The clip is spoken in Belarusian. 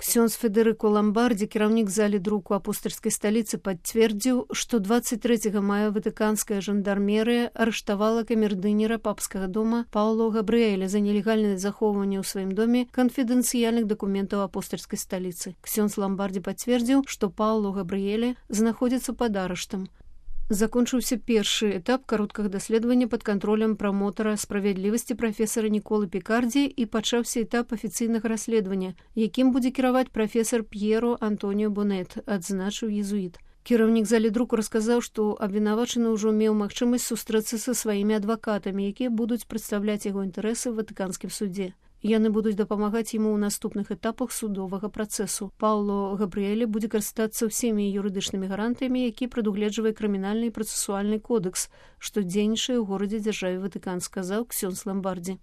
Ксёндз Федерыко Ламбарди, кіраўнік залі друку апостальскай сталіцы, пацвердзіў, што 23 мая ватыканская жандармерыя арыштавала камердынера папскага дома Пауло Габрыэля за нелегальнае захоўванне ў сваім доме канфідэнцыяльных дакументаў апостальскай сталіцы. Ксёндз Ламбарди пацвердзіў, што Пауло Габрыэля знаходзіцца пад арыштам. Закончыўся першы этап кароткага даследавання пад кантролем прамотара справядлівасці прафесара Ніколы Пікардзі і пачаўся этап афіцыйнага расследавання, якім будзе кіраваць прафесар П'еро Антоніо Бонет, адзначыў езуіт. Кіраўнік залі друку расказаў, што абвінавачаны ўжо меў магчымасць сустрэцца са сваімі адвакатамі, якія будуць прадстаўляць яго інтарэсы ў ватыканскім судзе. Яны будуць дапамагаць яму ў наступных этапах судовага працэсу. Пауло Габрыэле будзе карыстацца ўсімі юрыдычнымі гарантыямі, які прадугледжвае крымінальны і працэсуальны кодэкс, што дзейнічае ў горадзе-дзяржаве Ватыкан, сказаў Ксёндз Ламбарди.